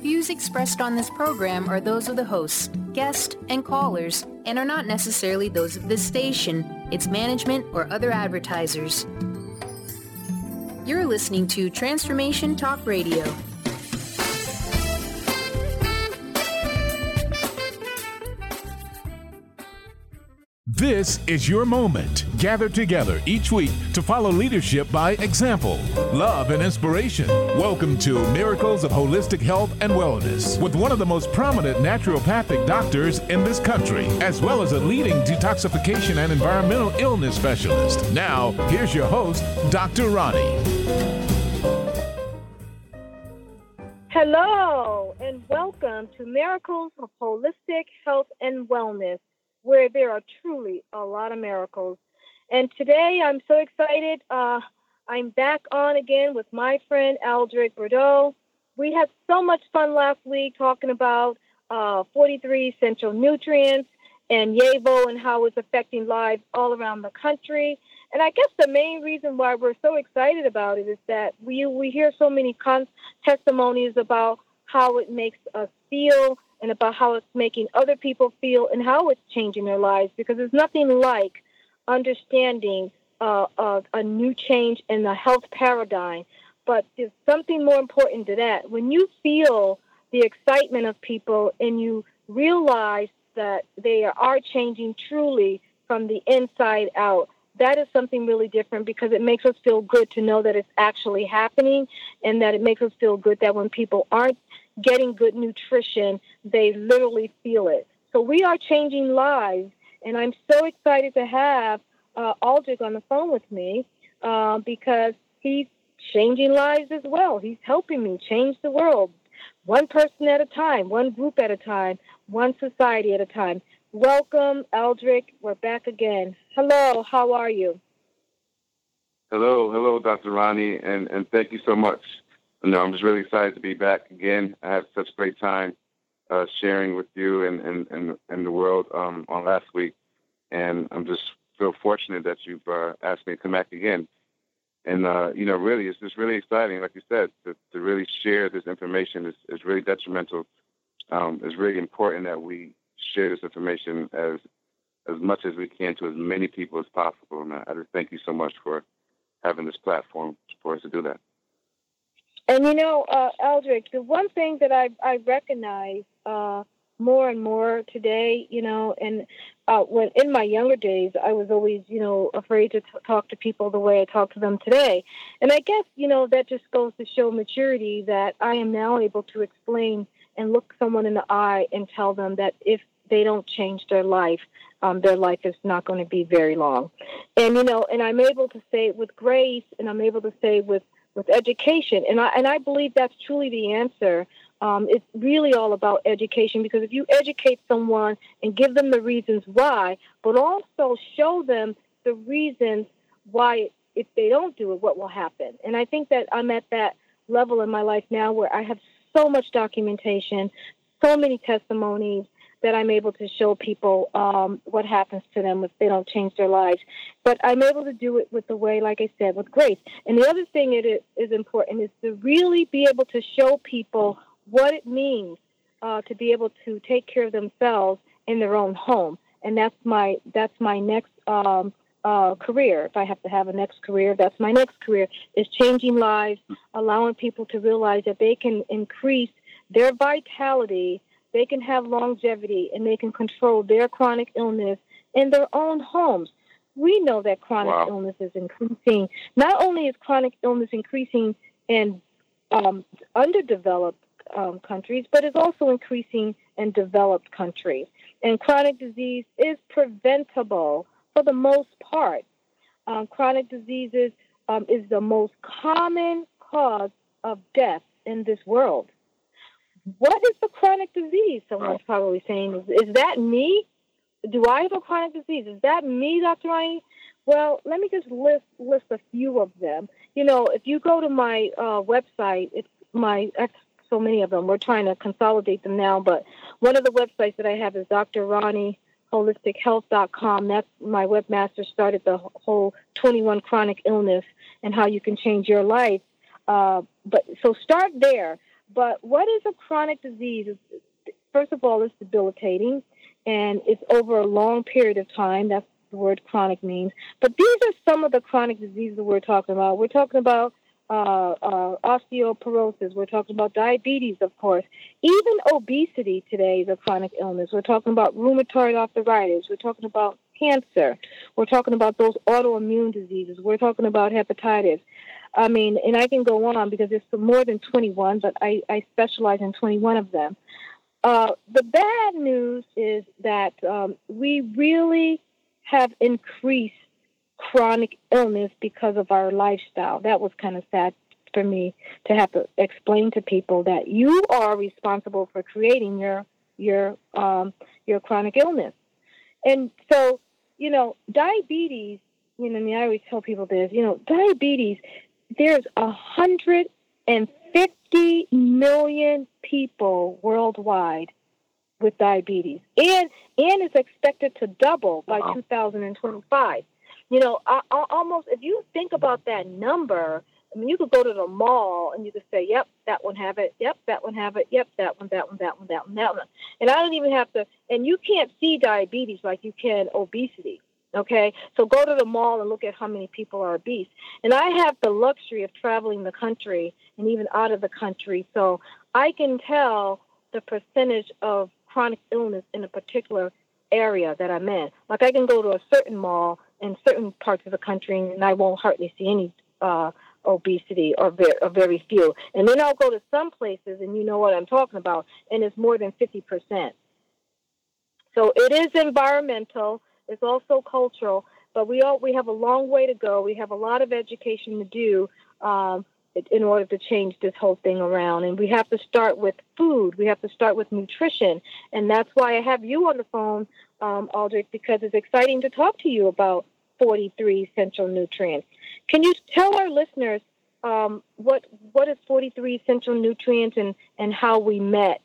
Views expressed on this program are those of the hosts, guests, and callers, and are not necessarily those of this station, its management, or other advertisers. You're listening to Transformation Talk Radio. This is your moment. Gather together each week to follow leadership by example, love, and inspiration. Welcome to Miracles of Holistic Health and Wellness with one of the most prominent naturopathic doctors in this country, as well as a leading detoxification and environmental illness specialist. Now, here's your host, Dr. Ronnie. Hello, and welcome to Miracles of Holistic Health and Wellness, where there are truly a lot of miracles. And today I'm so excited. I'm back on again with my friend Aldrich Bordeaux. We had so much fun last week talking about 43 essential nutrients and YAVO and how it's affecting lives all around the country. And I guess the main reason why we're so excited about it is that we hear so many testimonies about how it makes us feel and about how it's making other people feel and how it's changing their lives, because there's nothing like understanding a new change in the health paradigm. But there's something more important to that. When you feel the excitement of people and you realize that they are changing truly from the inside out, that is something really different, because it makes us feel good to know that it's actually happening, and that it makes us feel good that when people aren't getting good nutrition, they literally feel it. So we are changing lives, and I'm so excited to have Aldrich on the phone with me because he's changing lives as well. He's helping me change the world, one person at a time, one group at a time, one society at a time. Welcome, Aldrich. We're back again. Hello, how are you? Hello, Dr. Ronnie, and thank you so much. I'm just really excited to be back again. I had such a great time sharing with you and the world on last week, and I'm just feel fortunate that you've asked me to come back again. And really, it's just really exciting, like you said, to really share this information is really detrimental. It's really important that we share this information as much as we can to as many people as possible. And I just thank you so much for having this platform for us to do that. And Aldrich, the one thing that I recognize more and more today, and when in my younger days, I was always, afraid to talk to people the way I talk to them today. And I guess, that just goes to show maturity, that I am now able to explain and look someone in the eye and tell them that if they don't change their life is not going to be very long. And, and I'm able to say it with grace, and I'm able to say with education. And I believe that's truly the answer. It's really all about education, because if you educate someone and give them the reasons why, but also show them the reasons why, if they don't do it, what will happen. And I think that I'm at that level in my life now where I have so much documentation, so many testimonies, that I'm able to show people what happens to them if they don't change their lives. But I'm able to do it with the way, like I said, with grace. And the other thing it is important is to really be able to show people what it means to be able to take care of themselves in their own home. And that's my next career. If I have to have a next career, that's my next career, is changing lives, allowing people to realize that they can increase their vitality, they can have longevity, and they can control their chronic illness in their own homes. We know that chronic illness is increasing. Not only is chronic illness increasing in underdeveloped countries, but it's also increasing in developed countries. And chronic disease is preventable for the most part. Chronic diseases is the most common cause of death in this world. What is the chronic disease? Someone's probably saying, is that me? Do I have a chronic disease? Is that me, Dr. Ronnie? Well, let me just list a few of them. If you go to my website, it's so many of them. We're trying to consolidate them now, but one of the websites that I have is Dr. Ronnie holistichealth.com. That's my webmaster started the whole 21 chronic illness and how you can change your life. But so start there. But what is a chronic disease? First of all, it's debilitating, and it's over a long period of time. That's what the word chronic means. But these are some of the chronic diseases we're talking about. We're talking about osteoporosis. We're talking about diabetes, of course. Even obesity today is a chronic illness. We're talking about rheumatoid arthritis. We're talking about cancer. We're talking about those autoimmune diseases. We're talking about hepatitis. I mean, and I can go on because there's more than 21, but I specialize in 21 of them. The bad news is that we really have increased chronic illness because of our lifestyle. That was kind of sad for me to have to explain to people that you are responsible for creating your chronic illness. And so, diabetes, I always tell people this, diabetes, there's 150 million people worldwide with diabetes, and it's expected to double by 2025. Almost, if you think about that number, I mean, you could go to the mall and you could say, yep, that one have it, yep, that one have it, yep, that one. And I don't even have to, and you can't see diabetes like you can obesity, okay? So go to the mall and look at how many people are obese. And I have the luxury of traveling the country and even out of the country, so I can tell the percentage of chronic illness in a particular area that I'm in. Like I can go to a certain mall in certain parts of the country and I won't hardly see any obesity or very few. And then I'll go to some places, and you know what I'm talking about, and it's more than 50%. So it is environmental. It's also cultural, but we have a long way to go. We have a lot of education to do in order to change this whole thing around. And we have to start with food. We have to start with nutrition. And that's why I have you on the phone, Aldrich, because it's exciting to talk to you about 43 essential nutrients. Can you tell our listeners what is 43 essential nutrients and how we met?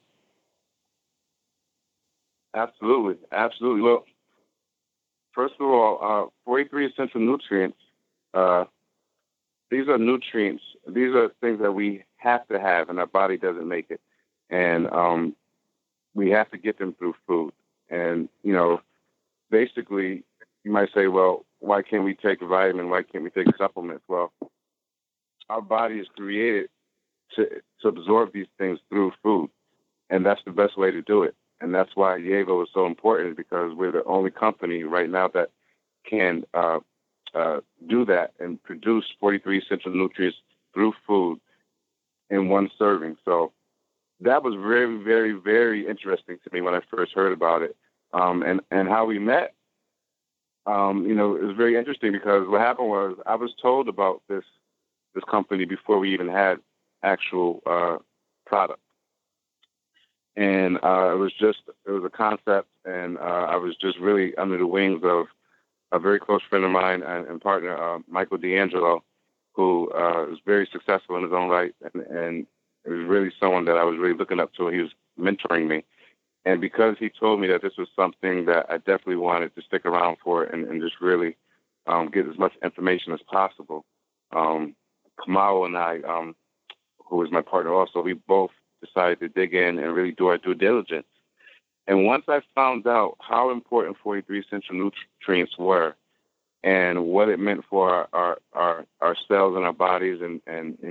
Absolutely. Well, first of all, 43 essential nutrients, these are nutrients. These are things that we have to have, and our body doesn't make it. And we have to get them through food. And, basically, you might say, well, why can't we take a vitamin? Why can't we take supplements? Well, our body is created to absorb these things through food, and that's the best way to do it. And that's why Yaevo is so important, because we're the only company right now that can do that and produce 43 essential nutrients through food in one serving. So that was very, very, very interesting to me when I first heard about it. And how we met, it was very interesting because what happened was I was told about this company before we even had actual product. And it was a concept, and I was just really under the wings of a very close friend of mine and partner, Michael D'Angelo, who is very successful in his own right, and it was really someone that I was really looking up to. He was mentoring me. And because he told me that this was something that I definitely wanted to stick around for and just really get as much information as possible, Kamau and I, who is my partner also, we both decided to dig in and really do our due diligence. And once I found out how important 43 essential nutrients were and what it meant for our cells in our bodies and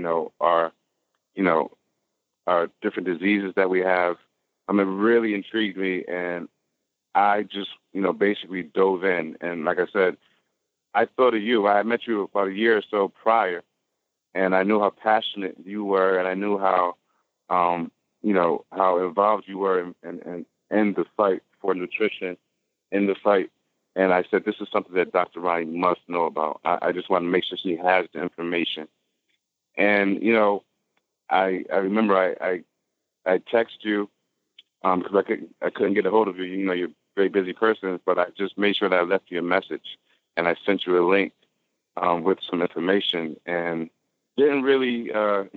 our different diseases that we have, it really intrigued me, and I just, basically dove in. And like I said, I thought of you. I met you about a year or so prior, and I knew how passionate you were, and I knew how involved you were in the fight for nutrition, in the fight. And I said, this is something that Dr. Ronnie must know about. I just want to make sure she has the information. And, I remember I texted you, because I couldn't get a hold of you. You're a very busy person, but I just made sure that I left you a message, and I sent you a link with some information, and didn't really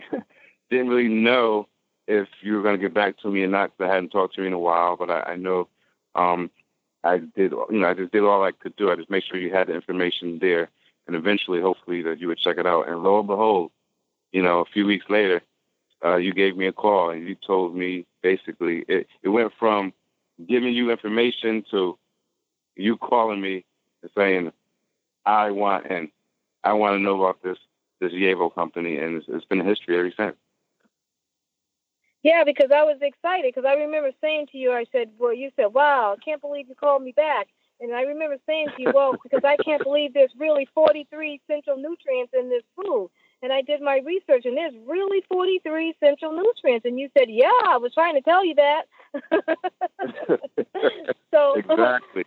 know if you were going to get back to me or not, because I hadn't talked to you in a while. But I know I did. I just did all I could do. I just made sure you had the information there, and eventually, hopefully, that you would check it out. And lo and behold, a few weeks later, you gave me a call and you told me basically it went from giving you information to you calling me and saying, I want to know about this YAVO company, and it's been a history ever since. Yeah, because I was excited, because I remember saying to you, I said, well, you said, wow, I can't believe you called me back. And I remember saying to you, well, because I can't believe there's really 43 essential nutrients in this food. And I did my research, and there's really 43 essential nutrients. And you said, yeah, I was trying to tell you that. Exactly.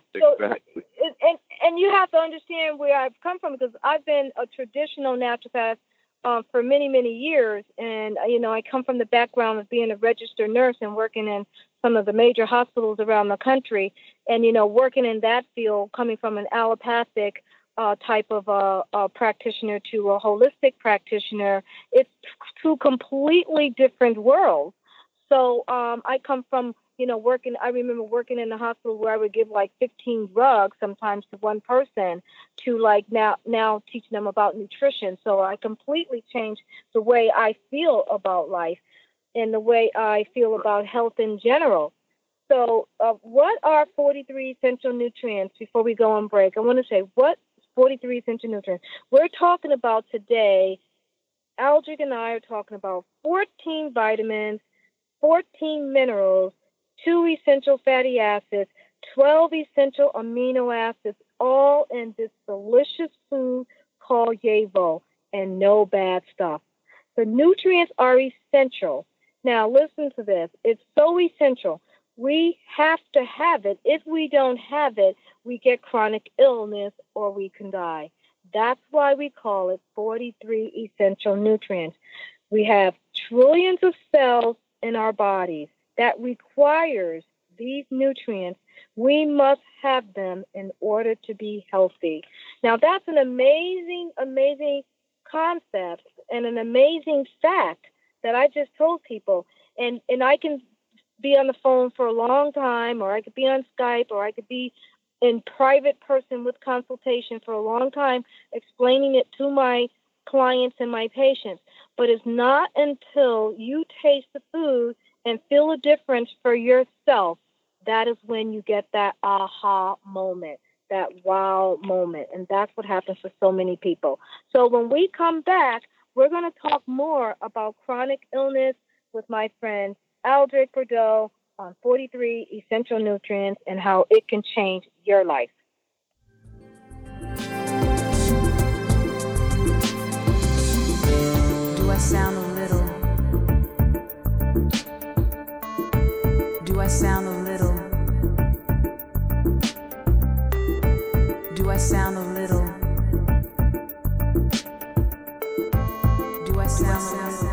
And you have to understand where I've come from, because I've been a traditional naturopath for many, many years. And, I come from the background of being a registered nurse and working in some of the major hospitals around the country. And, working in that field, coming from an allopathic type of practitioner to a holistic practitioner, it's two completely different worlds. So I come from, I remember working in the hospital where I would give like 15 drugs sometimes to one person to like now teaching them about nutrition. So I completely changed the way I feel about life and the way I feel about health in general. So what are 43 essential nutrients before we go on break? I want to say, what 43 essential nutrients? We're talking about today, Aldrich and I are talking about 14 vitamins, 14 minerals, 2 essential fatty acids, 12 essential amino acids, all in this delicious food called YAVO, and no bad stuff. The nutrients are essential. Now, listen to this. It's so essential. We have to have it. If we don't have it, we get chronic illness or we can die. That's why we call it 43 essential nutrients. We have trillions of cells in our bodies that requires these nutrients. We must have them in order to be healthy. Now, that's an amazing, amazing concept and an amazing fact that I just told people. And I can be on the phone for a long time, or I could be on Skype, or I could be in private person with consultation for a long time explaining it to my clients and my patients. But it's not until you taste the food and feel a difference for yourself, that is when you get that aha moment, that wow moment. And that's what happens for so many people. So when we come back, we're going to talk more about chronic illness with my friend Aldrich Bordeaux on 43 essential nutrients and how it can change your life. Do I sound a little? Do I sound a little? Do I sound a little? Do I sound a little?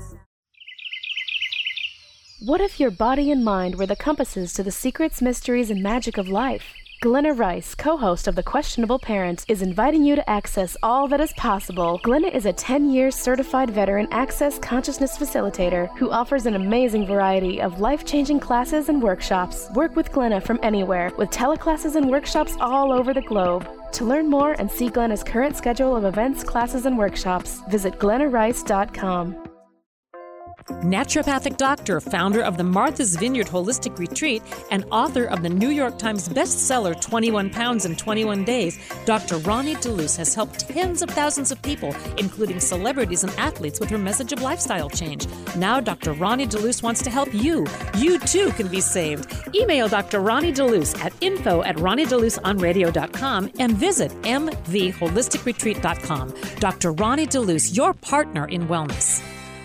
What if your body and mind were the compasses to the secrets, mysteries, and magic of life? Glenna Rice, co-host of The Questionable Parent, is inviting you to access all that is possible. Glenna is a 10-year certified veteran access consciousness facilitator who offers an amazing variety of life-changing classes and workshops. Work with Glenna from anywhere, with teleclasses and workshops all over the globe. To learn more and see Glenna's current schedule of events, classes, and workshops, visit glennarice.com. Naturopathic doctor, founder of the Martha's Vineyard Holistic Retreat, and author of the New York Times bestseller 21 Pounds in 21 Days, Dr. Ronnie DeLuce has helped tens of thousands of people, including celebrities and athletes, with her message of lifestyle change. Now Dr. Ronnie DeLuce wants to help you. You too can be saved. Email Dr. Ronnie DeLuce at info@ronniedeluceonradio.com and visit mvholisticretreat.com. Dr. Ronnie DeLuce, your partner in wellness.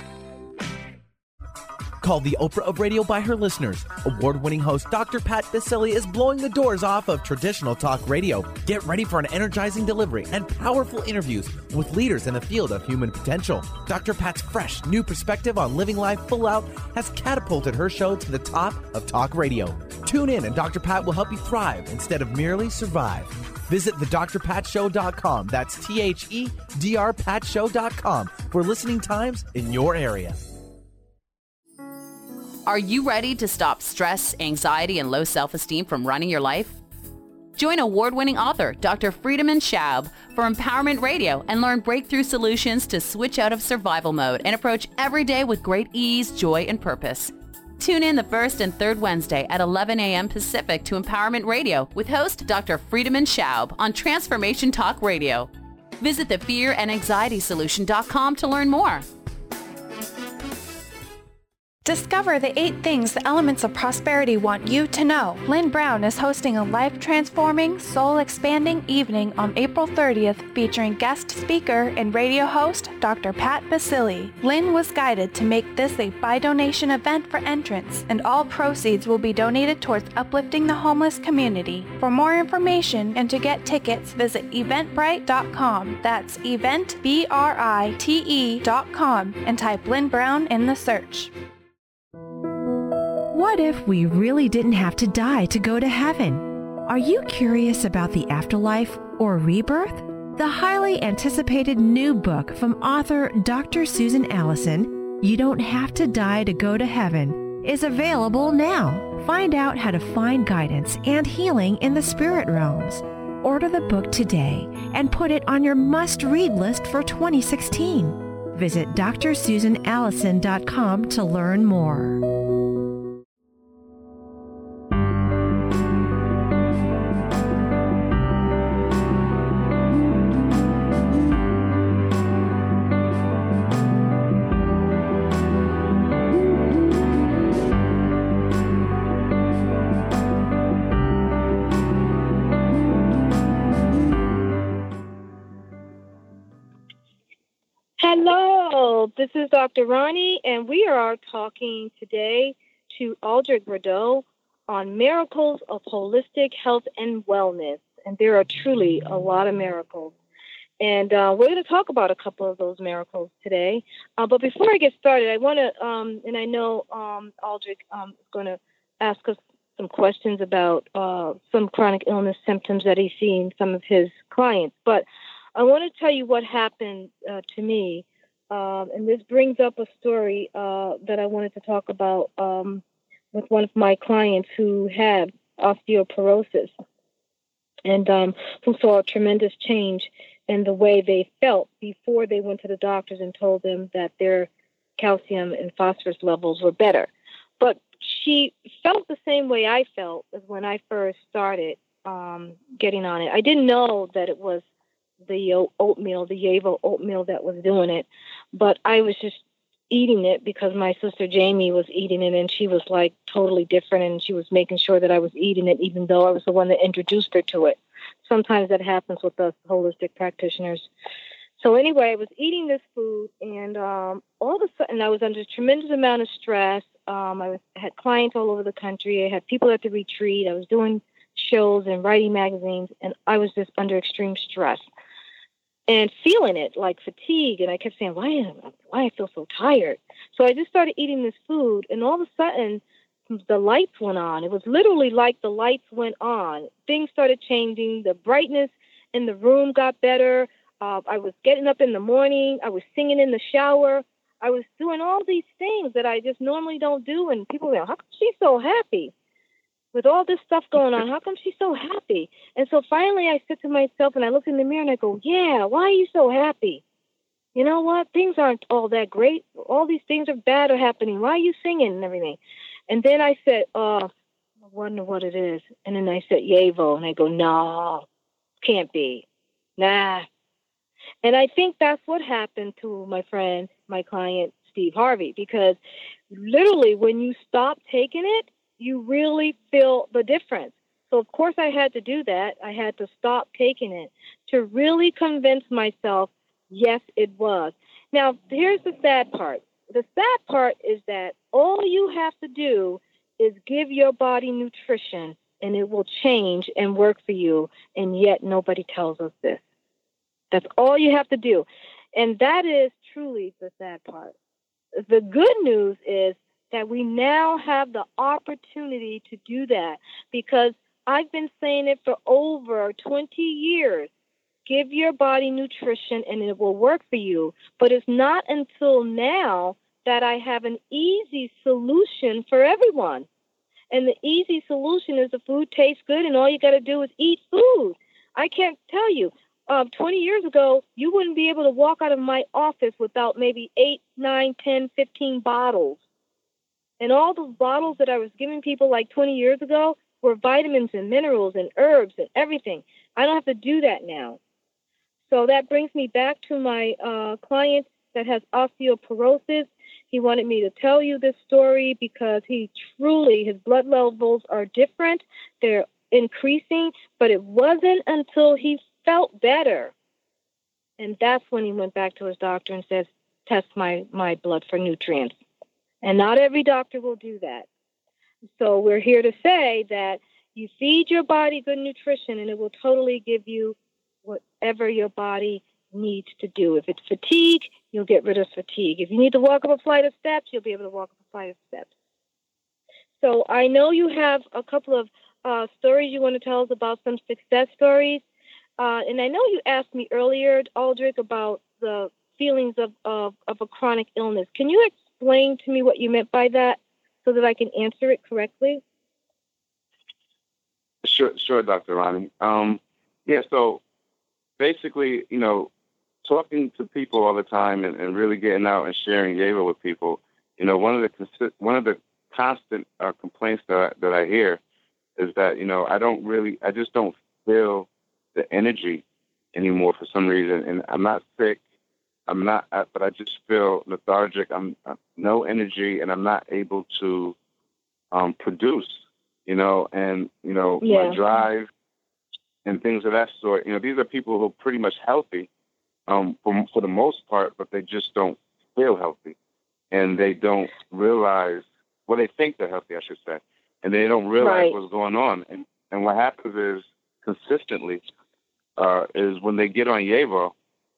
Called the Oprah of radio by her listeners, award-winning host Dr. Pat Baccili is blowing the doors off of traditional talk radio. Get ready for an energizing delivery and powerful interviews with leaders in the field of human potential. Dr. Pat's fresh, new perspective on living life full out has catapulted her show to the top of talk radio. Tune in and Dr. Pat will help you thrive instead of merely survive. Visit thedrpatshow.com. That's THEDRPatShow.com for listening times in your area. Are you ready to stop stress, anxiety, and low self-esteem from running your life? Join award-winning author Dr. Friedemann Schaub for Empowerment Radio and learn breakthrough solutions to switch out of survival mode and approach every day with great ease, joy, and purpose. Tune in the first and third Wednesday at 11 a.m. Pacific to Empowerment Radio with host Dr. Friedemann Schaub on Transformation Talk Radio. Visit thefearandanxietysolution.com to learn more. Discover the 8 things the elements of prosperity want you to know. Lynn Brown is hosting a life-transforming, soul-expanding evening on April 30th featuring guest speaker and radio host Dr. Pat Basili. Lynn was guided to make this a by-donation event for entrants, and all proceeds will be donated towards uplifting the homeless community. For more information and to get tickets, visit eventbrite.com. That's eventbrite.com and type Lynn Brown in the search. What if we really didn't have to die to go to heaven? Are you curious about the afterlife or rebirth? The highly anticipated new book from author Dr. Susan Allison, You Don't Have to Die to Go to Heaven, is available now. Find out how to find guidance and healing in the spirit realms. Order the book today and put it on your must-read list for 2016. Visit drsusanallison.com to learn more. Hello, this is Dr. Ronnie, and we are talking today to Aldrich Rideau on miracles of holistic health and wellness. And there are truly a lot of miracles. And we're going to talk about a couple of those miracles today. But before I get started, I want to, and I know Aldrich is going to ask us some questions about some chronic illness symptoms that he's seen some of his clients. But I want to tell you what happened to me, and this brings up a story that I wanted to talk about with one of my clients who had osteoporosis and who saw a tremendous change in the way they felt before they went to the doctors and told them that their calcium and phosphorus levels were better. But she felt the same way I felt as when I first started getting on it. I didn't know that it was the oatmeal, the Yavo oatmeal that was doing it. But I was just eating it because my sister Jamie was eating it, and she was like totally different, and she was making sure that I was eating it, even though I was the one that introduced her to it. Sometimes that happens with us holistic practitioners. So anyway, I was eating this food, and all of a sudden I was under a tremendous amount of stress. I had clients all over the country. I had people at the retreat. I was doing shows and writing magazines, and I was just under extreme stress and feeling it like fatigue. And I kept saying, why I feel so tired? So I just started eating this food, and all of a sudden the lights went on. It was literally like the lights went on. Things started changing. The brightness in the room got better. I was getting up in the morning. I was singing in the shower. I was doing all these things that I just normally don't do. And people were like, how come she's so happy? With all this stuff going on, how come she's so happy? And so finally I said to myself, and I looked in the mirror and I go, yeah, why are you so happy? You know what? Things aren't all that great. All these things are bad are happening. Why are you singing and everything? And then I said, I wonder what it is. And then I said, Yavo. And I go, no, can't be. Nah. And I think that's what happened to my friend, my client, Steve Harvey, because literally when you stop taking it, you really feel the difference. So, of course, I had to do that. I had to stop taking it to really convince myself, yes, it was. Now, here's the sad part. The sad part is that all you have to do is give your body nutrition, and it will change and work for you, and yet nobody tells us this. That's all you have to do. And that is truly the sad part. The good news is that we now have the opportunity to do that, because I've been saying it for over 20 years. Give your body nutrition and it will work for you. But it's not until now that I have an easy solution for everyone. And the easy solution is the food tastes good and all you got to do is eat food. I can't tell you. 20 years ago, you wouldn't be able to walk out of my office without maybe 8, 9, 10, 15 bottles. And all those bottles that I was giving people like 20 years ago were vitamins and minerals and herbs and everything. I don't have to do that now. So that brings me back to my client that has osteoporosis. He wanted me to tell you this story because his blood levels are different. They're increasing, but it wasn't until he felt better. And that's when he went back to his doctor and says, test my blood for nutrients. And not every doctor will do that. So we're here to say that you feed your body good nutrition and it will totally give you whatever your body needs to do. If it's fatigue, you'll get rid of fatigue. If you need to walk up a flight of steps, you'll be able to walk up a flight of steps. So I know you have a couple of stories you want to tell us about, some success stories. And I know you asked me earlier, Aldrich, about the feelings of a chronic illness. Can you explain to me what you meant by that so that I can answer it correctly? Sure, Dr. Ronnie. So basically, talking to people all the time and really getting out and sharing YAVO with people, one of the constant complaints that I hear is that, I just don't feel the energy anymore for some reason. And I'm not sick. But I just feel lethargic. I'm no energy and I'm not able to produce, my drive and things of that sort. These are people who are pretty much healthy for the most part, but they just don't feel healthy. And they don't realize, they think they're healthy, I should say. And they don't realize what's going on. And what happens is consistently is when they get on YAVO,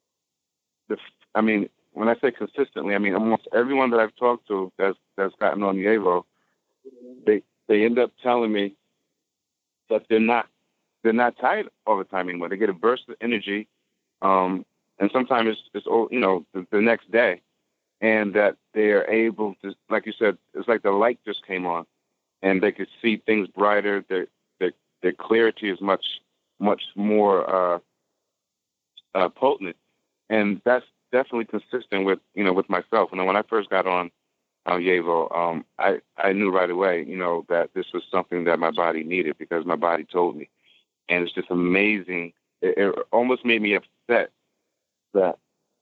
when I say consistently, almost everyone that I've talked to that's gotten on YAVO, they end up telling me that they're not tired all the time anymore. They get a burst of energy, and sometimes it's the next day, and that they are able to, like you said, it's like the light just came on, and they could see things brighter. Their clarity is much more potent, and that's definitely consistent with myself. When I first got on YAVO, I knew right away, that this was something that my body needed because my body told me. And it's just amazing. It almost made me upset that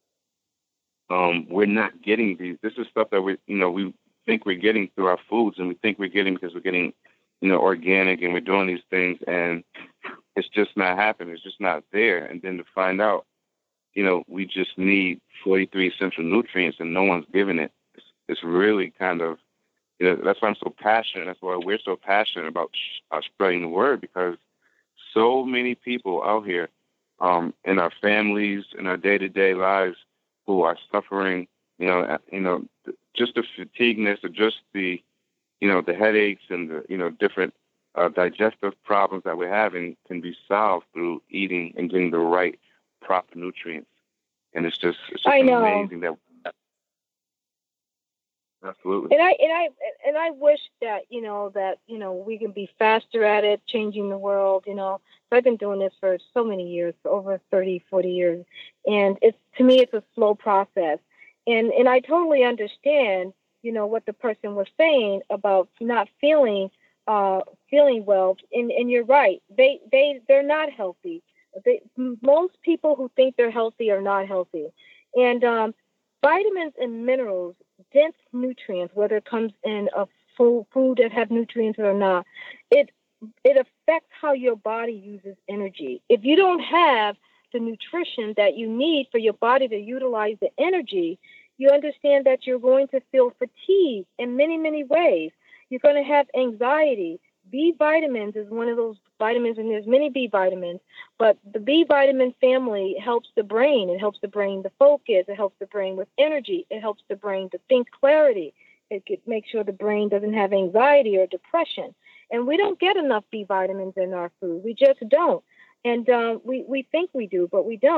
we're not getting these. This is stuff that we think we're getting through our foods, and we think we're getting because we're getting, organic, and we're doing these things, and it's just not happening. It's just not there. And then to find out, we just need 43 essential nutrients and no one's giving it. It's really kind of, that's why I'm so passionate. That's why we're so passionate about spreading the word, because so many people out here in our families, in our day-to-day lives who are suffering, just the fatigueness or just the, the headaches and the, different digestive problems that we're having can be solved through eating and getting the right proper nutrients. And it's just amazing that absolutely. And I wish that we can be faster at it, changing the world. So I've been doing this for so many years, for over 30, 40 years, and to me it's a slow process. And I totally understand what the person was saying about not feeling well. And you're right. They're not healthy. Most people who think they're healthy are not healthy. And vitamins and minerals, dense nutrients, whether it comes in a food that have nutrients or not, it affects how your body uses energy. If you don't have the nutrition that you need for your body to utilize the energy, you understand that you're going to feel fatigue in many, many ways. You're going to have anxiety. B vitamins is one of those vitamins, and there's many B vitamins, but the B vitamin family helps the brain. It helps the brain to focus. It helps the brain with energy. It helps the brain to think clarity. It makes sure the brain doesn't have anxiety or depression. And we don't get enough B vitamins in our food. We just don't. And we think we do, but we don't.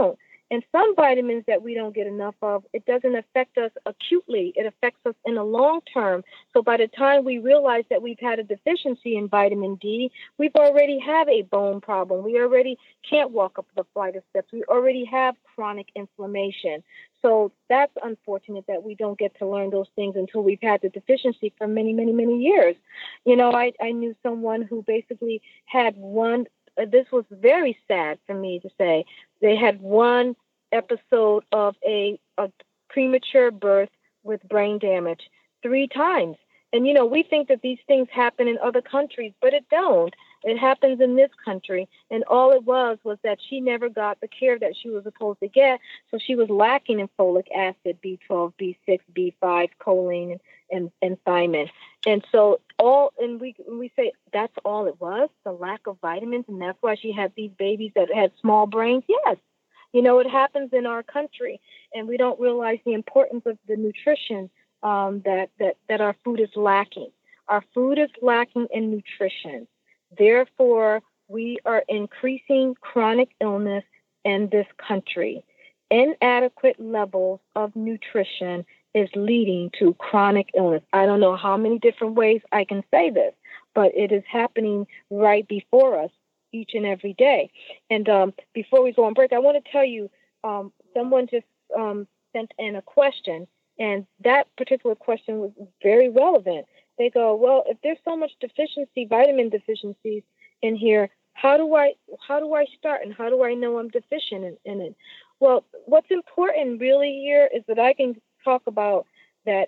And some vitamins that we don't get enough of, it doesn't affect us acutely. It affects us in the long term. So by the time we realize that we've had a deficiency in vitamin D, we've already have a bone problem. We already can't walk up the flight of steps. We already have chronic inflammation. So that's unfortunate that we don't get to learn those things until we've had the deficiency for many, many, many years. You know, I knew someone who basically had one, this was very sad for me to say, they had one episode of a premature birth with brain damage 3 times. And, you know, we think that these things happen in other countries, but it don't. It happens in this country. And all it was that she never got the care that she was supposed to get. So she was lacking in folic acid, B12, B6, B5, choline, and thiamine. And so we say that's all it was, the lack of vitamins, and that's why she had these babies that had small brains. Yes. You know, it happens in our country, and we don't realize the importance of the nutrition that our food is lacking. Our food is lacking in nutrition. Therefore, we are increasing chronic illness in this country. Inadequate levels of nutrition is leading to chronic illness. I don't know how many different ways I can say this, but it is happening right before us each and every day. And before we go on break, I want to tell you, someone just sent in a question, and that particular question was very relevant. They go, well, if there's so much deficiency, vitamin deficiencies in here, how do I start, and how do I know I'm deficient in it? Well, what's important really here is that I can talk about that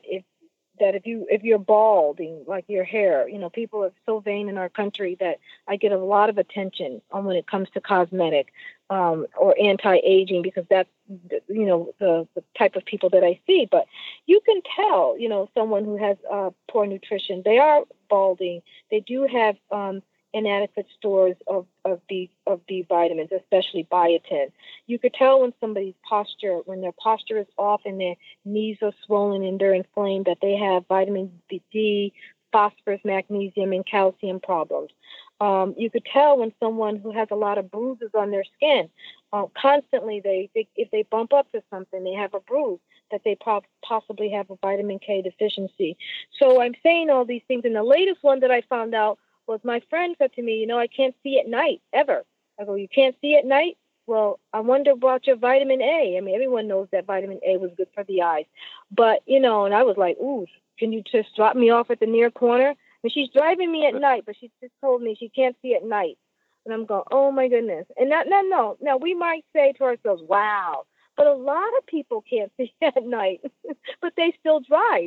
if you're balding, like your hair, you know, people are so vain in our country that I get a lot of attention on when it comes to cosmetic or anti-aging, because that's, you know, the type of people that I see. But you can tell, you know, someone who has poor nutrition, they are balding. They do have inadequate stores of B vitamins, especially biotin. You could tell when when their posture is off and their knees are swollen and they're inflamed, that they have vitamin D, phosphorus, magnesium, and calcium problems. You could tell when someone who has a lot of bruises on their skin, constantly if they bump up to something, they have a bruise, that they possibly have a vitamin K deficiency. So I'm saying all these things, and the latest one that I found out was my friend said to me, you know, I can't see at night, ever. I go, you can't see at night? Well, I wonder about your vitamin A. I mean, everyone knows that vitamin A was good for the eyes. But, you know, and I was like, ooh, can you just drop me off at the near corner? And she's driving me at night, but she just told me she can't see at night. And I'm going, oh, my goodness. And no. Now, we might say to ourselves, wow, but a lot of people can't see at night, but they still drive.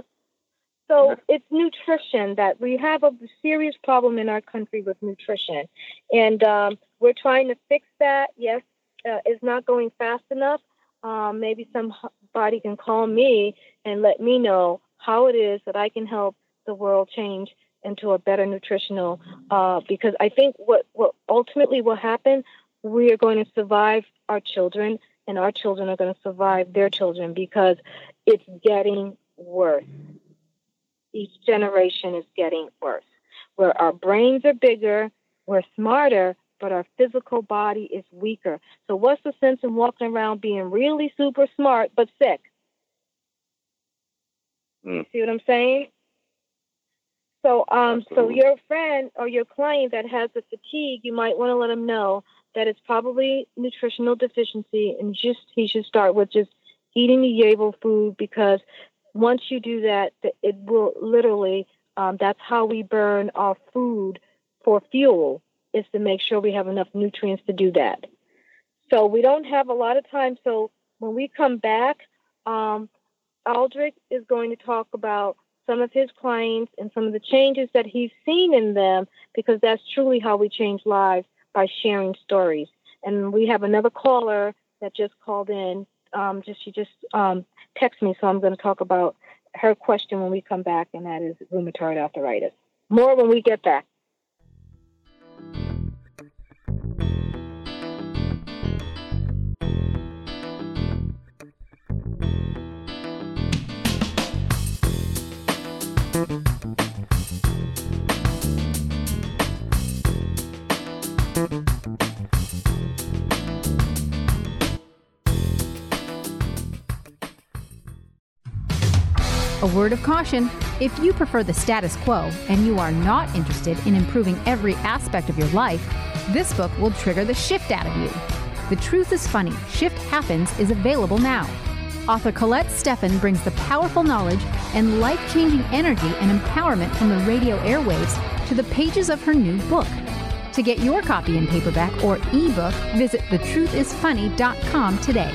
So it's nutrition, that we have a serious problem in our country with nutrition. And we're trying to fix that. Yes, it's not going fast enough. Maybe somebody can call me and let me know how it is that I can help the world change into a better nutritional, because I think what ultimately will happen, we are going to survive our children, and our children are going to survive their children, because it's getting worse. Each generation is getting worse, where our brains are bigger, we're smarter, but our physical body is weaker. So what's the sense in walking around being really super smart but sick? See what I'm saying? So so your friend or your client that has the fatigue, you might want to let them know that it's probably nutritional deficiency, and he should start with just eating the Yable food, because once you do that, it will literally, that's how we burn our food for fuel, is to make sure we have enough nutrients to do that. So we don't have a lot of time. So when we come back, Aldrich is going to talk about some of his clients and some of the changes that he's seen in them, because that's truly how we change lives, by sharing stories. And we have another caller that just called in. She just texted me, so I'm going to talk about her question when we come back, and that is rheumatoid arthritis. More when we get back. A word of caution, if you prefer the status quo and you are not interested in improving every aspect of your life, this book will trigger the shift out of you. The Truth is Funny, Shift Happens is available now. Author Colette Steffen brings the powerful knowledge and life-changing energy and empowerment from the radio airwaves to the pages of her new book. To get your copy in paperback or ebook, visit thetruthisfunny.com today.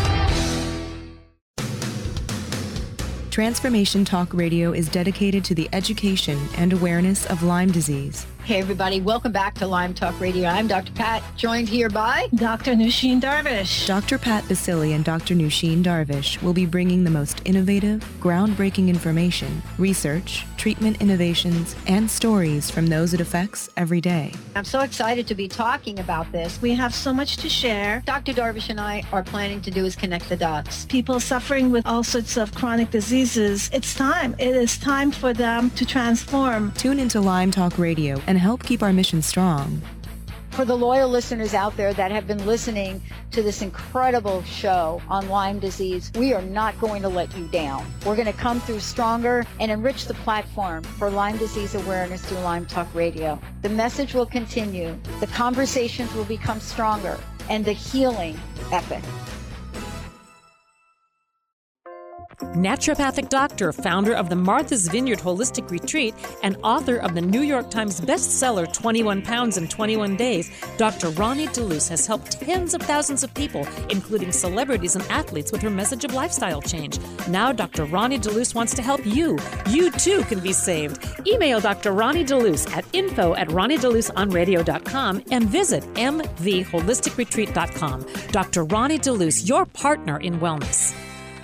Transformation Talk Radio is dedicated to the education and awareness of Lyme disease. Hey everybody, welcome back to Lyme Talk Radio. I'm Dr. Pat, joined here by Dr. Nusheen Darvish. Dr. Pat Basili and Dr. Nusheen Darvish will be bringing the most innovative, groundbreaking information, research, treatment innovations, and stories from those it affects every day. I'm so excited to be talking about this. We have so much to share. Dr. Darvish and I are planning to do is connect the dots. People suffering with all sorts of chronic diseases, it's time. It is time for them to transform. Tune into Lyme Talk Radio and help keep our mission strong. For the loyal listeners out there that have been listening to this incredible show on Lyme disease, we are not going to let you down. We're going to come through stronger and enrich the platform for Lyme disease awareness through Lyme Talk Radio. The message will continue, the conversations will become stronger, and the healing epic. Naturopathic doctor, founder of the Martha's Vineyard Holistic Retreat, and author of the New York Times bestseller 21 Pounds in 21 Days, Dr. Ronnie DeLuce has helped tens of thousands of people, including celebrities and athletes, with her message of lifestyle change. Now Dr. Ronnie DeLuce wants to help you. You too can be saved. Email Dr. Ronnie DeLuce at info@ronniedeluceonradio.com and visit mtheholisticretreat.com. Dr. Ronnie DeLuce, your partner in wellness.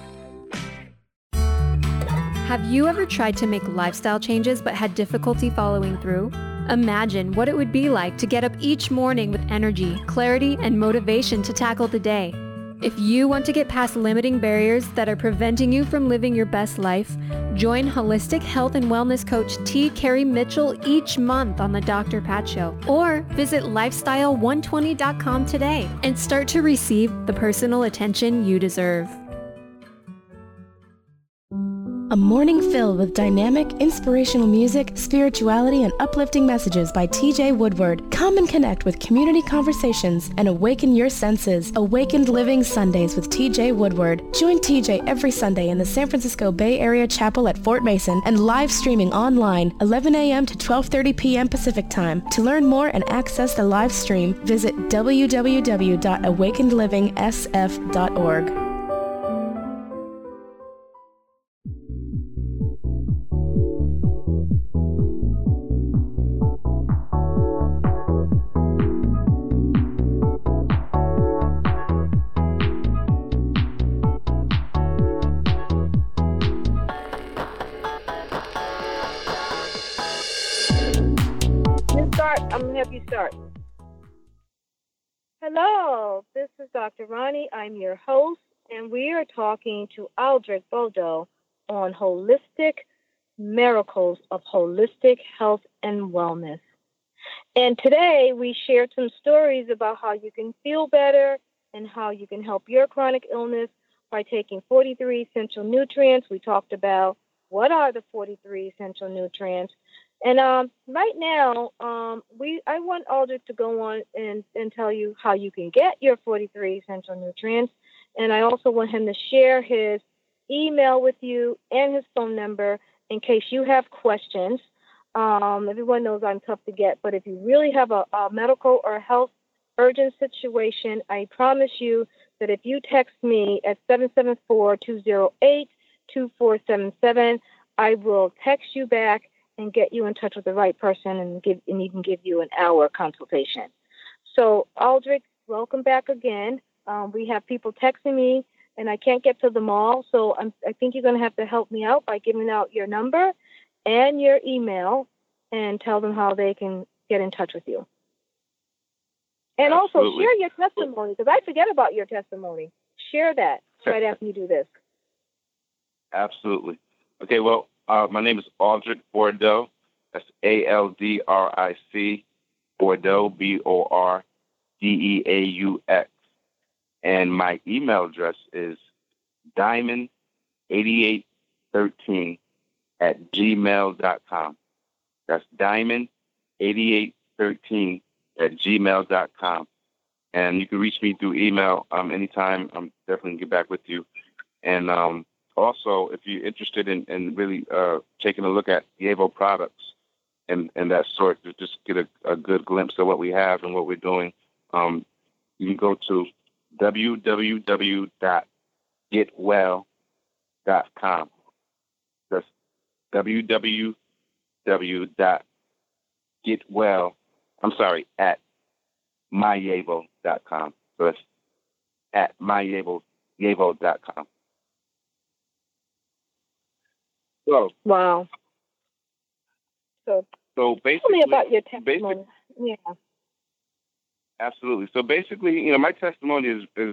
Have you ever tried to make lifestyle changes but had difficulty following through? Imagine what it would be like to get up each morning with energy, clarity, and motivation to tackle the day. If you want to get past limiting barriers that are preventing you from living your best life, join holistic health and wellness coach T. Carey Mitchell each month on the Dr. Pat Show. Or visit lifestyle120.com today and start to receive the personal attention you deserve. A morning filled with dynamic, inspirational music, spirituality, and uplifting messages by TJ Woodward. Come and connect with community conversations and awaken your senses. Awakened Living Sundays with TJ Woodward. Join TJ every Sunday in the San Francisco Bay Area Chapel at Fort Mason and live streaming online 11 a.m. to 12:30 p.m. Pacific Time. To learn more and access the live stream, visit www.awakenedlivingsf.org. I'm going to have you start. Hello, this is Dr. Ronnie. I'm your host, and we are talking to Aldrich Bodo on Holistic Miracles of Holistic Health and Wellness. And today we shared some stories about how you can feel better and how you can help your chronic illness by taking 43 essential nutrients. We talked about what are the 43 essential nutrients. And right now, I want Aldrich to go on and tell you how you can get your 43 essential nutrients. And I also want him to share his email with you and his phone number in case you have questions. Everyone knows I'm tough to get, but if you really have a medical or health urgent situation, I promise you that if you text me at 774-208-2477, I will text you back and get you in touch with the right person and even give you an hour consultation. So, Aldrich, welcome back again. We have people texting me, and I can't get to them all, so I think you're going to have to help me out by giving out your number and your email and tell them how they can get in touch with you. And Absolutely. Also, share your testimony, because I forget about your testimony. Share that right after you do this. Absolutely. Okay, well, my name is Aldrich Bordeaux. That's ALDRIC, Bordeaux, BORDEAUX. And my email address is diamond8813 diamond8813@gmail.com. That's diamond8813@gmail.com. And you can reach me through email anytime. I'm definitely going to get back with you. And also, if you're interested in really taking a look at YAVO products and that sort, to just get a good glimpse of what we have and what we're doing, you can go to www.getwell.com. That's @myYAVO.com. So that's @myYAVO.com. So wow. So basically, tell me about your testimony. Yeah. Absolutely. So basically, my testimony is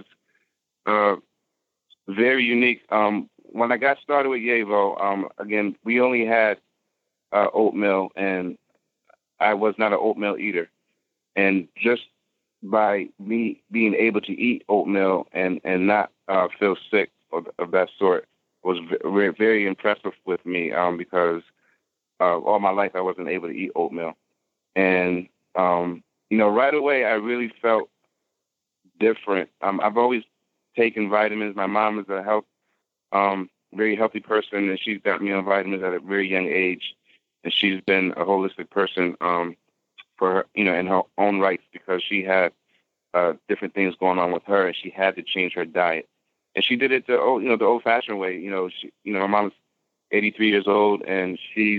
very unique. When I got started with YAVO, again, we only had oatmeal, and I was not an oatmeal eater. And just by me being able to eat oatmeal and not feel sick of that sort was very, very impressive with me, because all my life I wasn't able to eat oatmeal. And, right away I really felt different. I've always taken vitamins. My mom is a very healthy person, and she's got me on vitamins at a very young age. And she's been a holistic person for her, in her own rights, because she had different things going on with her, and she had to change her diet. And she did it the old-fashioned way. My mom's 83 years old, and she's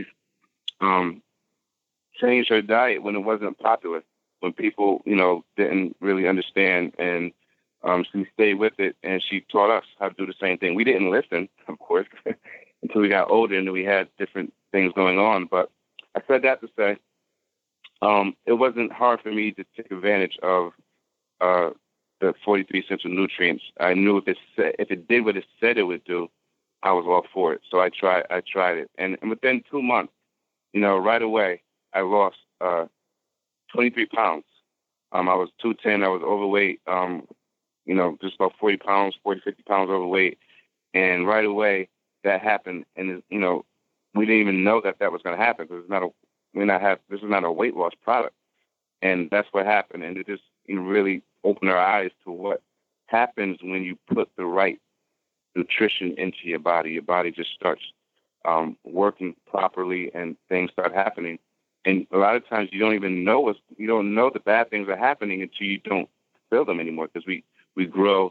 changed her diet when it wasn't popular, when people, didn't really understand. And she stayed with it, and she taught us how to do the same thing. We didn't listen, of course, until we got older and we had different things going on. But I said that to say, it wasn't hard for me to take advantage of the 43 essential nutrients. I knew if it did what it said it would do, I was all for it. So I tried it. And within 2 months, right away, I lost 23 pounds. I was 210. I was overweight, just about 40 pounds, 40, 50 pounds overweight. And right away that happened. And, we didn't even know that was going to happen, because this is not a weight loss product. And that's what happened. And it just really opened our eyes to what happens when you put the right nutrition into your body. Your body just starts working properly, and things start happening. And a lot of times you don't even know the bad things are happening until you don't feel them anymore, because we grow,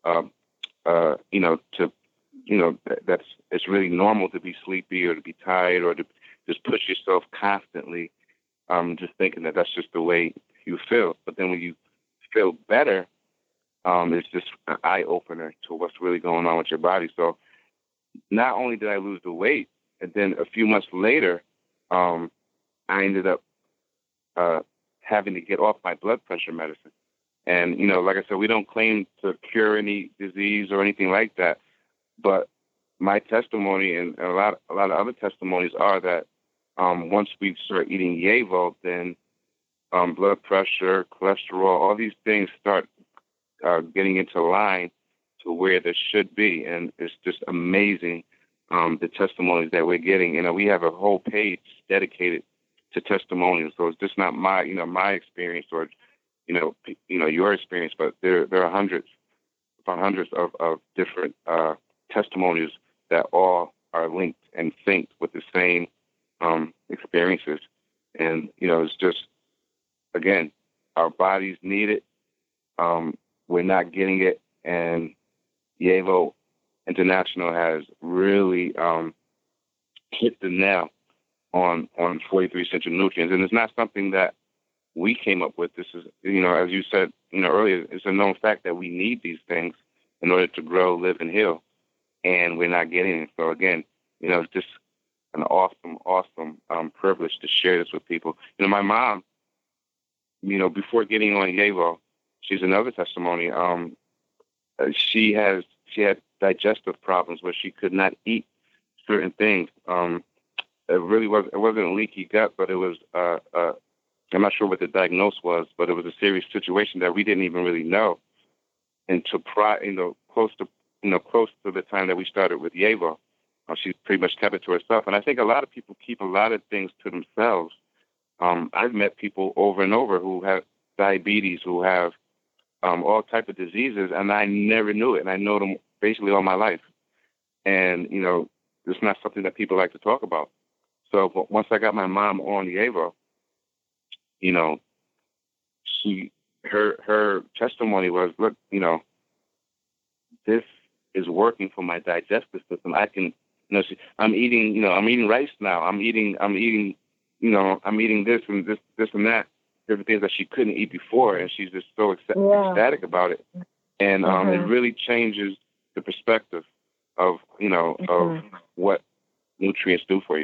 it's really normal to be sleepy or to be tired or to just push yourself constantly, just thinking that that's just the way you feel. But then when you feel better, it's just an eye-opener to what's really going on with your body. So not only did I lose the weight, and then a few months later, I ended up having to get off my blood pressure medicine. And, like I said, we don't claim to cure any disease or anything like that. But my testimony and a lot of other testimonies are that once we start eating YAVO, then blood pressure, cholesterol, all these things start getting into line to where they should be. And it's just amazing, the testimonies that we're getting. We have a whole page dedicated to testimonials. So it's just not my experience or, your experience, but there are hundreds of different testimonies that all are linked and synced with the same experiences. And, it's just, again, our bodies need it. We're not getting it. And YAVO International has really hit the nail on 43 essential nutrients. And it's not something that we came up with. This is, as you said, earlier, it's a known fact that we need these things in order to grow, live, and heal. And we're not getting it. So again, it's just an awesome privilege to share this with people. My mom, before getting on YAVO, she's another testimony. She had digestive problems where she could not eat certain things. It wasn't a leaky gut, but it was, I'm not sure what the diagnosis was, but it was a serious situation that we didn't even really know until close to the time that we started with YAVO. She pretty much kept it to herself. And I think a lot of people keep a lot of things to themselves. I've met people over and over who have diabetes, who have all type of diseases, and I never knew it. And I know them basically all my life. And, it's not something that people like to talk about. So once I got my mom on the Evo, her testimony was, look, this is working for my digestive system. I can, I'm eating rice now. I'm eating this and this and that, different things that she couldn't eat before, and she's just so ecstatic about it. And it really changes the perspective of of what nutrients do for you.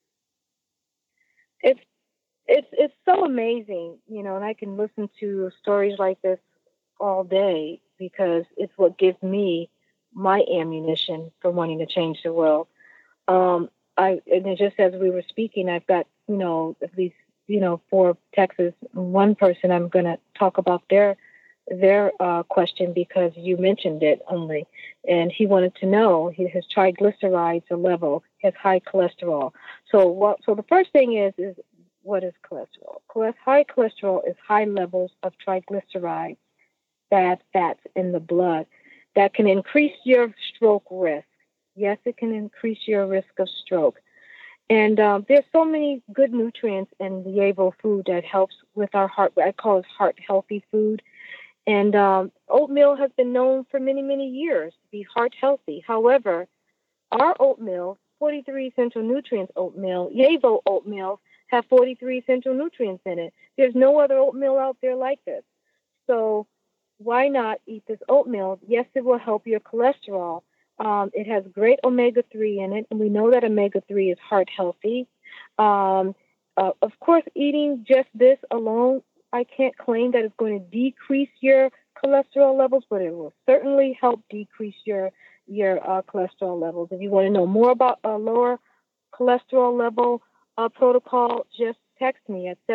It's so amazing, and I can listen to stories like this all day because it's what gives me my ammunition for wanting to change the world. And just as we were speaking, I've got, at least, 4 texts. One person I'm going to talk about their question because you mentioned it only. And he wanted to know his triglycerides are level, has high cholesterol. So the first thing is what is cholesterol? High cholesterol is high levels of triglycerides, bad fats in the blood that can increase your stroke risk. Yes, it can increase your risk of stroke. And there's so many good nutrients in the Evo food that helps with our heart. I call it heart-healthy food. And oatmeal has been known for many, many years to be heart-healthy. However, our oatmeal, 43 essential nutrients oatmeal, Evo oatmeal, have 43 essential nutrients in it. There's no other oatmeal out there like this. So why not eat this oatmeal? Yes, it will help your cholesterol. It has great omega-3 in it, and we know that omega-3 is heart healthy. Of course, eating just this alone, I can't claim that it's going to decrease your cholesterol levels, but it will certainly help decrease your cholesterol levels. If you want to know more about a lower cholesterol level protocol, just text me at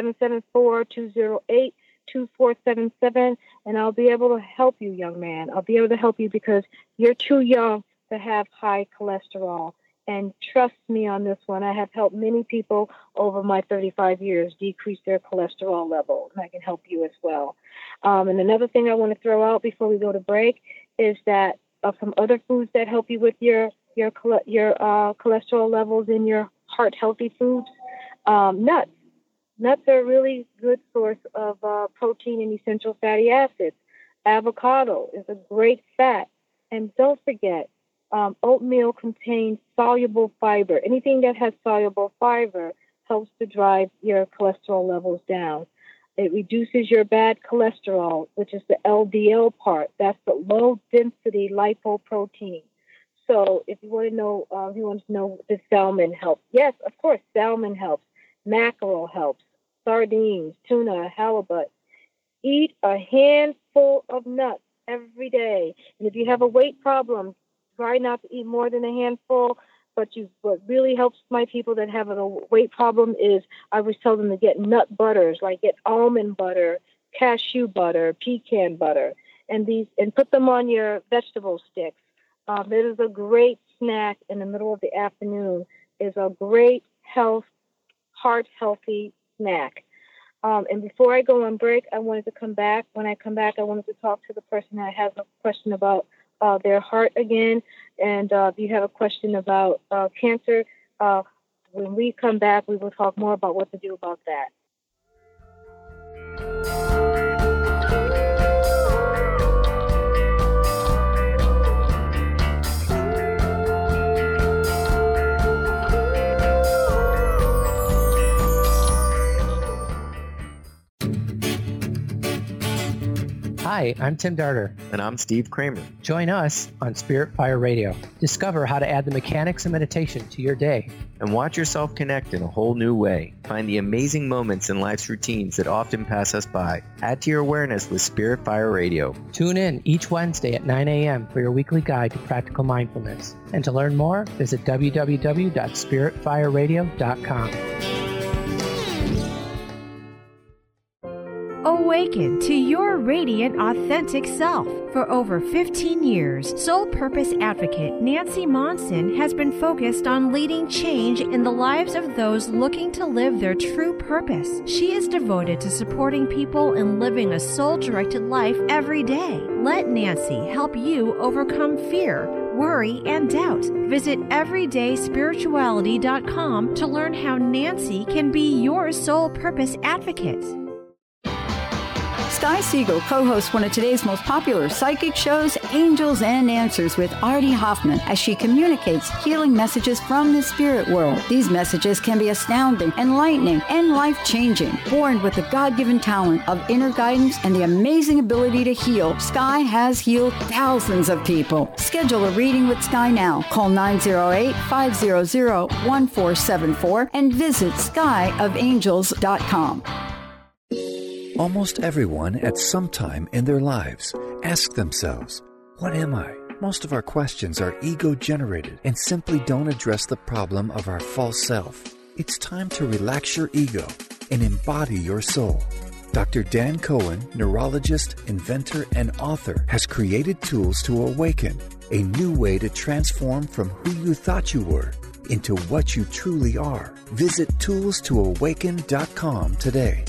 774-208-2477, and I'll be able to help you, young man. I'll be able to help you because you're too young to have high cholesterol. And trust me on this one, I have helped many people over my 35 years decrease their cholesterol level, and I can help you as well. And another thing I want to throw out before we go to break is that some other foods that help you with your cholesterol levels in your heart-healthy foods, nuts. Nuts are a really good source of protein and essential fatty acids. Avocado is a great fat. And don't forget, oatmeal contains soluble fiber. Anything that has soluble fiber helps to drive your cholesterol levels down. It reduces your bad cholesterol, which is the LDL part. That's the low-density lipoprotein. So if you want to know, if salmon helps. Yes, of course, salmon helps. Mackerel helps. Sardines, tuna, halibut. Eat a handful of nuts every day. And if you have a weight problem, try not to eat more than a handful. But what really helps my people that have a weight problem is I always tell them to get nut butters, like get almond butter, cashew butter, pecan butter, and put them on your vegetable sticks. It is a great snack in the middle of the afternoon. It's a great heart-healthy snack. And before I go on break, I wanted to come back. When I come back, I wanted to talk to the person that has a question about their heart again. And if you have a question about cancer, when we come back, we will talk more about what to do about that. Hi, I'm Tim Darter. And I'm Steve Kramer. Join us on Spirit Fire Radio. Discover how to add the mechanics of meditation to your day. And watch yourself connect in a whole new way. Find the amazing moments in life's routines that often pass us by. Add to your awareness with Spirit Fire Radio. Tune in each Wednesday at 9 a.m. for your weekly guide to practical mindfulness. And to learn more, visit www.spiritfireradio.com. Awaken to your radiant, authentic self. For over 15 years, Soul Purpose Advocate Nancy Monson has been focused on leading change in the lives of those looking to live their true purpose. She is devoted to supporting people in living a soul-directed life every day. Let Nancy help you overcome fear, worry, and doubt. Visit everydayspirituality.com to learn how Nancy can be your soul purpose advocate. Sky Siegel co-hosts one of today's most popular psychic shows, Angels and Answers, with Artie Hoffman, as she communicates healing messages from the spirit world. These messages can be astounding, enlightening, and life-changing. Born with the God-given talent of inner guidance and the amazing ability to heal, Sky has healed thousands of people. Schedule a reading with Sky now. Call 908-500-1474 and visit skyofangels.com. Almost everyone at some time in their lives ask themselves, what am I? Most of our questions are ego-generated and simply don't address the problem of our false self. It's time to relax your ego and embody your soul. Dr. Dan Cohen, neurologist, inventor, and author, has created tools to awaken, a new way to transform from who you thought you were into what you truly are. Visit toolstoawaken.com today.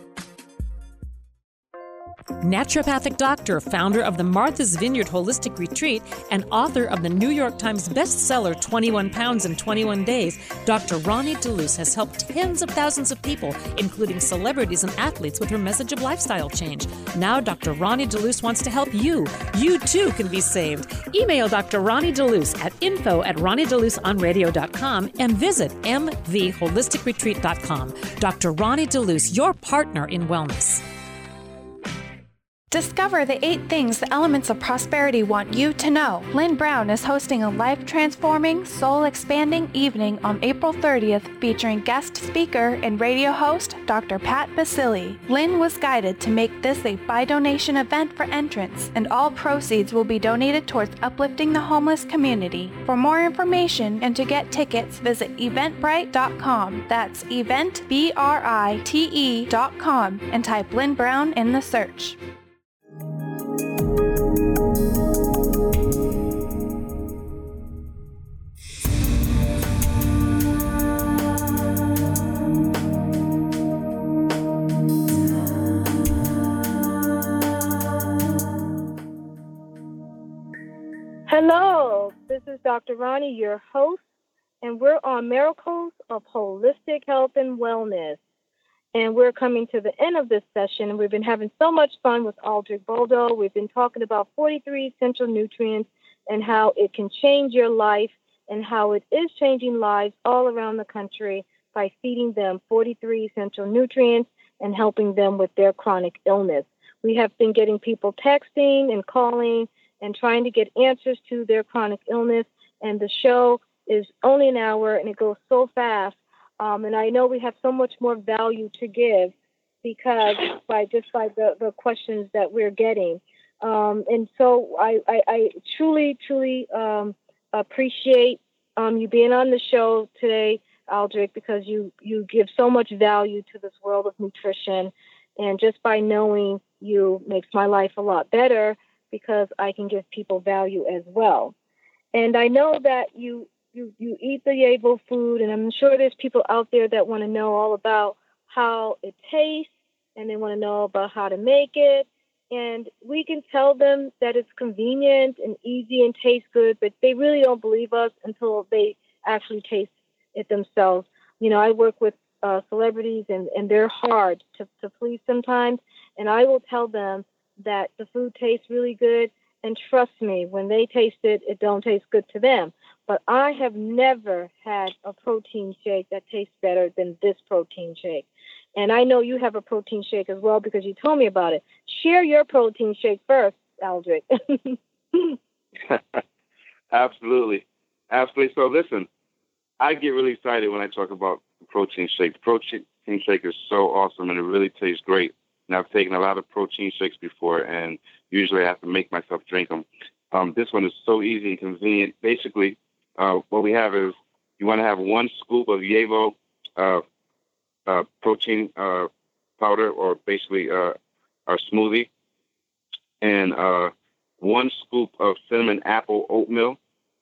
Naturopathic doctor, founder of the Martha's Vineyard Holistic Retreat, and author of the New York Times bestseller 21 Pounds in 21 Days, Dr. Ronnie DeLuce has helped tens of thousands of people, including celebrities and athletes, with her message of lifestyle change. Now Dr. Ronnie DeLuce wants to help you. You too can be saved. Email Dr. Ronnie DeLuce at info@ronniedeluceonradio.com and visit mtheholisticretreat.com. Dr. Ronnie DeLuce, your partner in wellness. Discover the 8 things the elements of prosperity want you to know. Lynn Brown is hosting a life-transforming, soul-expanding evening on April 30th featuring guest speaker and radio host Dr. Pat Basile. Lynn was guided to make this a by-donation event for entrants, and all proceeds will be donated towards uplifting the homeless community. For more information and to get tickets, visit eventbrite.com. That's eventbrite.com and type Lynn Brown in the search. Hello, this is Dr. Ronnie, your host, and we're on Miracles of Holistic Health and Wellness. And we're coming to the end of this session, and we've been having so much fun with Aldrich Boldo. We've been talking about 43 essential nutrients and how it can change your life and how it is changing lives all around the country by feeding them 43 essential nutrients and helping them with their chronic illness. We have been getting people texting and calling and trying to get answers to their chronic illness, and the show is only an hour, and it goes so fast. And I know we have so much more value to give because by the questions that we're getting. And so I truly appreciate you being on the show today, Aldrich, because you give so much value to this world of nutrition. And just by knowing you makes my life a lot better because I can give people value as well. And I know that you eat the Yavo food, and I'm sure there's people out there that want to know all about how it tastes, and they want to know about how to make it. And we can tell them that it's convenient and easy and tastes good, but they really don't believe us until they actually taste it themselves. You know, I work with celebrities, and they're hard to please sometimes, and I will tell them that the food tastes really good, and trust me, when they taste it, it don't taste good to them. But I have never had a protein shake that tastes better than this protein shake. And I know you have a protein shake as well because you told me about it. Share your protein shake first, Aldrich. Absolutely. Absolutely. So listen, I get really excited when I talk about the protein shake. The protein shake is so awesome, and it really tastes great. And I've taken a lot of protein shakes before, and usually I have to make myself drink them. This one is so easy and convenient. Basically, what we have is you want to have 1 scoop of Yavo protein powder, or basically or smoothie, and 1 scoop of cinnamon apple oatmeal.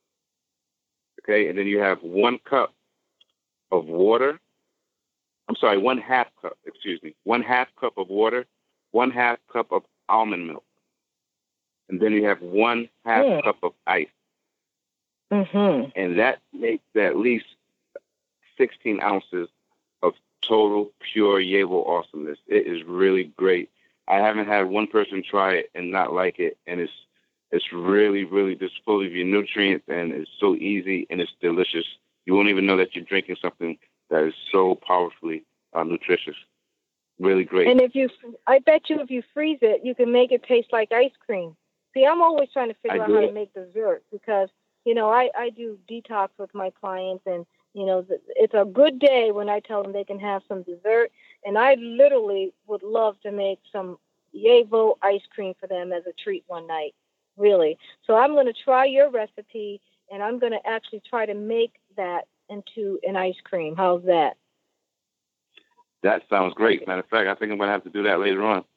Okay, and then you have 1 cup of water. I'm sorry, 1/2 cup, 1/2 cup of water, 1/2 cup of almond milk. And then you have 1/2 cup of ice. Mm-hmm. And that makes at least 16 ounces of total pure Yavo awesomeness. It is really great. I haven't had one person try it and not like it. And it's really, really just full of your nutrients, and it's so easy and it's delicious. You won't even know that you're drinking something that is so powerfully nutritious. Really great. And I bet you if you freeze it, you can make it taste like ice cream. See, I'm always trying to figure out how to make dessert because, I do detox with my clients, and, it's a good day when I tell them they can have some dessert. And I literally would love to make some Yavo ice cream for them as a treat one night, really. So I'm going to try your recipe, and I'm going to actually try to make that into an ice cream. How's that? That sounds great. Matter of fact, I think I'm going to have to do that later on.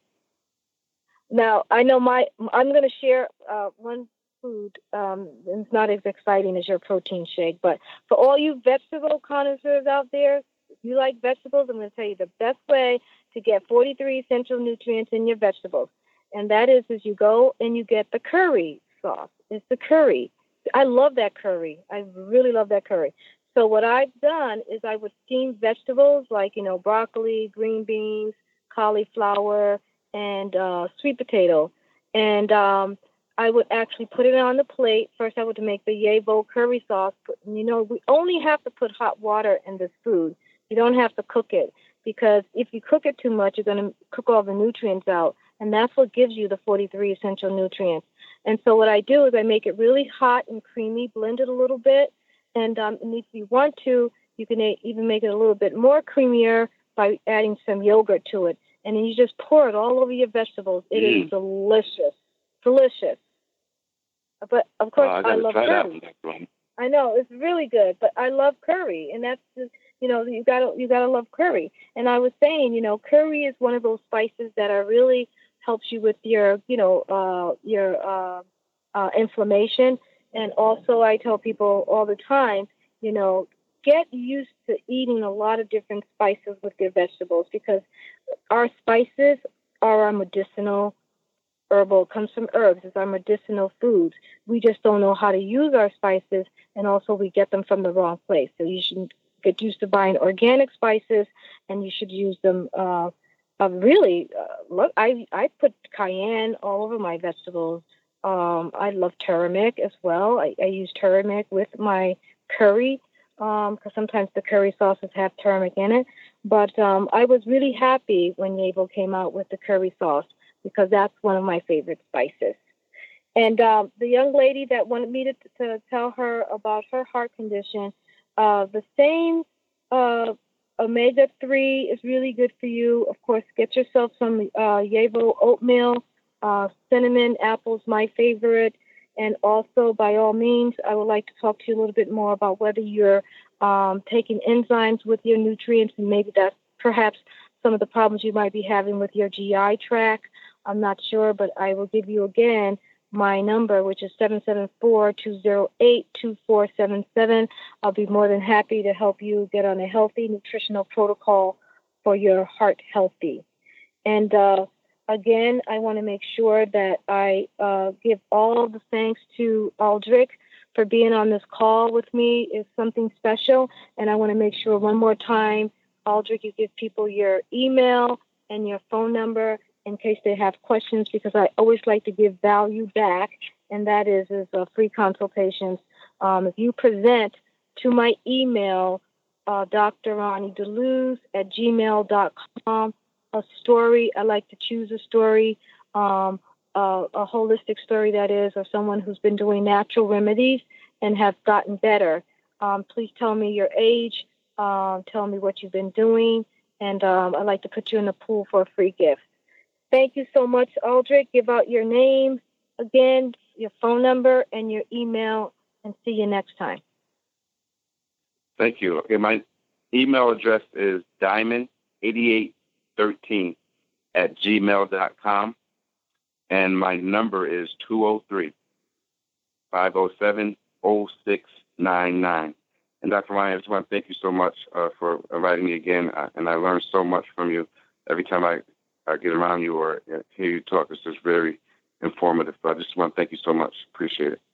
Now, I know I'm going to share one food. It's not as exciting as your protein shake, but for all you vegetable connoisseurs out there, if you like vegetables, I'm going to tell you the best way to get 43 essential nutrients in your vegetables. And that is you go and you get the curry sauce. It's the curry. I love that curry. I really love that curry. So what I've done is I would steam vegetables like, broccoli, green beans, cauliflower, and sweet potato. And I would actually put it on the plate. First, I would make the Yavo curry sauce. We only have to put hot water in this food. You don't have to cook it, because if you cook it too much, you're going to cook all the nutrients out. And that's what gives you the 43 essential nutrients. And so what I do is I make it really hot and creamy, blend it a little bit. And if you want to, you can even make it a little bit more creamier by adding some yogurt to it. And then you just pour it all over your vegetables. It is delicious. Delicious. But, of course, I love curry. I know, it's really good. But I love curry. And that's just, you gotta love curry. And I was saying, curry is one of those spices that really helps you with your inflammation. And also I tell people all the time, get used to eating a lot of different spices with your vegetables, because our spices are our medicinal herbal, comes from herbs. It's our medicinal foods. We just don't know how to use our spices, and also we get them from the wrong place. So you should get used to buying organic spices, and you should use them look, I put cayenne all over my vegetables. I love turmeric as well. I use turmeric with my curry because sometimes the curry sauces have turmeric in it. But I was really happy when Yavo came out with the curry sauce, because that's one of my favorite spices. And the young lady that wanted me to tell her about her heart condition, the same omega-3 is really good for you. Of course, get yourself some Yavo oatmeal. Cinnamon apple's my favorite. And also, by all means, I would like to talk to you a little bit more about whether you're taking enzymes with your nutrients, and maybe that's perhaps some of the problems you might be having with your GI tract. I'm not sure, but I will give you again my number, which is 774-208-2477. I'll be more than happy to help you get on a healthy nutritional protocol for your heart healthy. And again, I want to make sure that I give all the thanks to Aldrich for being on this call with me. It's something special. And I want to make sure one more time, Aldrich, you give people your email and your phone number in case they have questions, because I always like to give value back, and that is free consultations. If you present to my email, drronniedeluz@gmail.com, a story, I like to choose a story, a holistic story that is, or someone who's been doing natural remedies and have gotten better. Please tell me your age, tell me what you've been doing, and I'd like to put you in the pool for a free gift. Thank you so much, Aldrich. Give out your name again, your phone number, and your email, and see you next time. Thank you. Okay, my email address is diamond8813 @gmail.com. And my number is 203-507-0699. And Dr. Ronnie, I just want to thank you so much for inviting me again. And I learned so much from you every time I get around you or hear you talk. It's just very informative. So I just want to thank you so much. Appreciate it.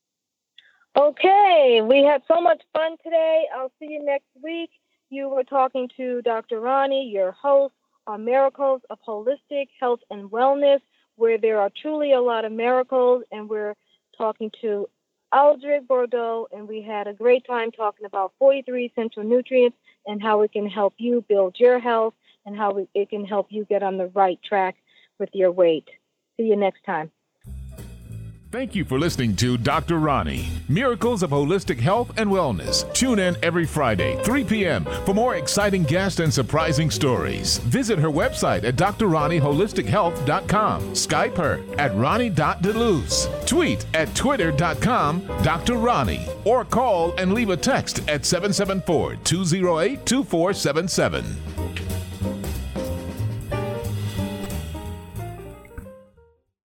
Okay, we had so much fun today. I'll see you next week. You were talking to Dr. Ronnie, your host on Miracles of Holistic Health and Wellness, where there are truly a lot of miracles, and we're talking to Aldrich Bordeaux, and we had a great time talking about 43 essential nutrients and how it can help you build your health and how it can help you get on the right track with your weight. See you next time. Thank you for listening to Dr. Ronnie, Miracles of Holistic Health and Wellness. Tune in every Friday, 3 p.m. for more exciting guests and surprising stories. Visit her website at drronnieholistichealth.com. Skype her at ronnie.deluz. Tweet at twitter.com Dr. Ronnie. Or call and leave a text at 774-208-2477.